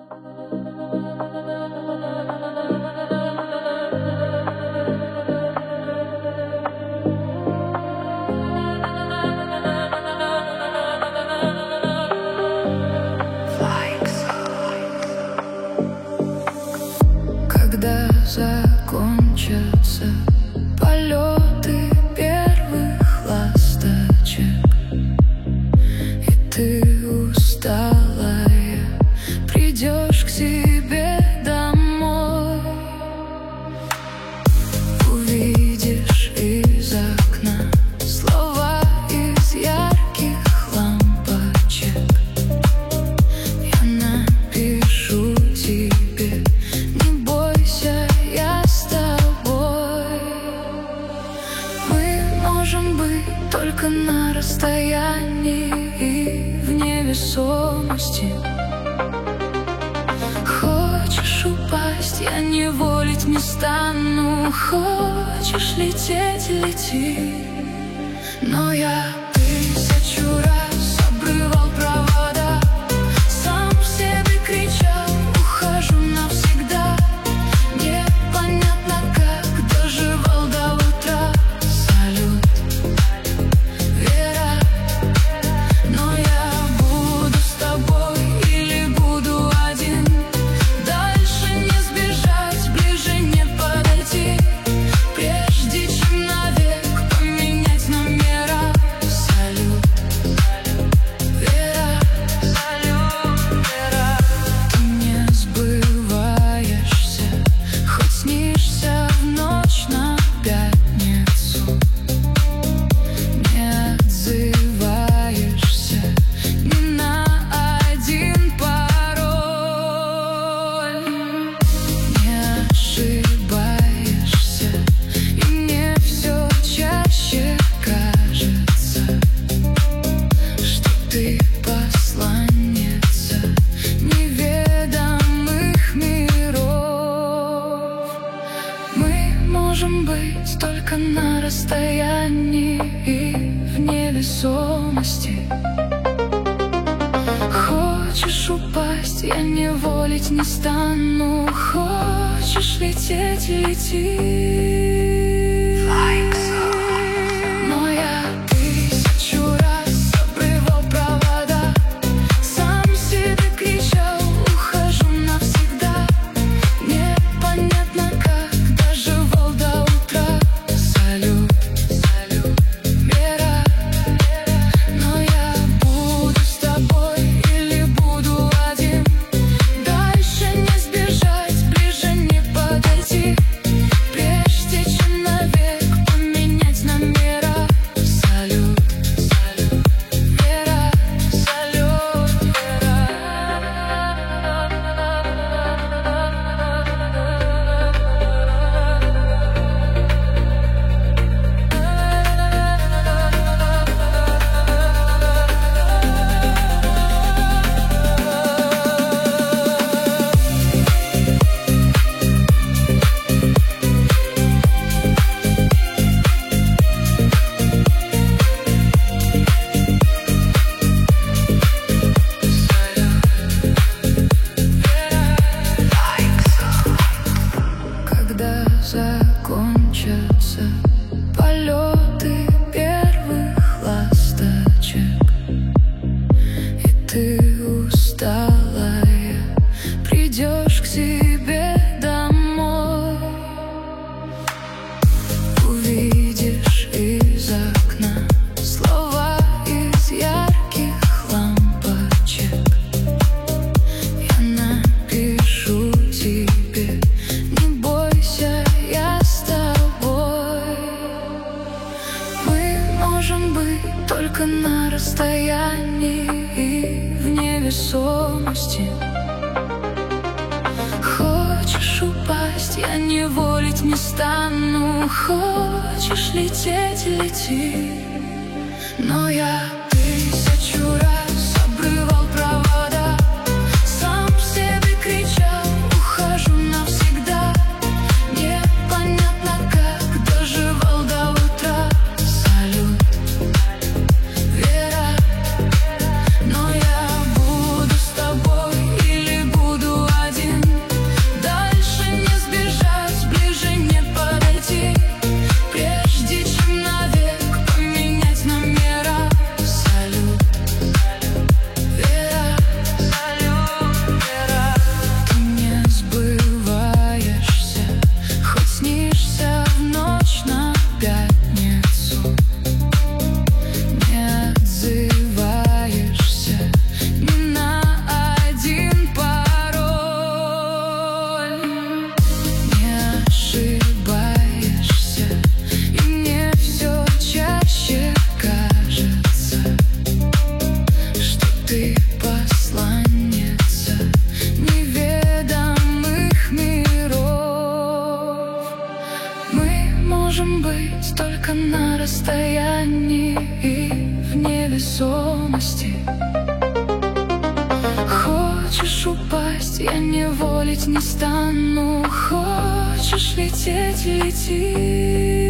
Когда закончатся полеты первых ласточек, и ты усталая придешь к себе домой, увидишь из окна слова из ярких лампочек. Я напишу тебе: не бойся, я с тобой. Мы можем быть только на расстоянии и в невесомости. Хочешь упасть, я не волить не стану. Хочешь лететь — лети. Но я 1000 раз обрывал провода, сам себе кричал: ухожу навсегда. Непонятно, как доживал до утра. Салют, Вера. Но я буду с тобой или буду один. Дальше не сбежать, ближе не подойти, прежде чем навек поменять номера. Салют, Вера. Салют, Вера. Ты не сбываешься, хоть снишься в ночь на пятницу. Не отзываешься ни на один пароль. Не ошибаешься, и мне все чаще кажется, что ты посланница неведомых миров. Мы можем быть только на расстоянии и в невесомости. Хочешь упасть, я не волить не стану. Хочешь лететь — лети. Но я 1000 раз обрывал провода, сам себе кричал: ухожу навсегда. Непонятно, как доживал до утра. Салют, Вера. Но я буду с тобой или буду один. Дальше не сбежать, ближе не подойти, прежде чем навек поменять номера. Салют, Вера. Салют, Вера. Когда закончатся полеты первых ласточек, и ты усталая придешь к себе домой, увидишь из окна слова из ярких лампочек. Я напишу тебе: не бойся, я с тобой. Мы можем быть только на расстоянии и в невесомости. Хочешь упасть, я не волить не стану. Хочешь лететь — лети. Но я 1000 раз обрывал провода, сам себе кричал: ухожу навсегда. Непонятно, как доживал до утра. Салют, Вера. Но я буду с тобой или буду я не волить не стану. Хочешь лететь — лети.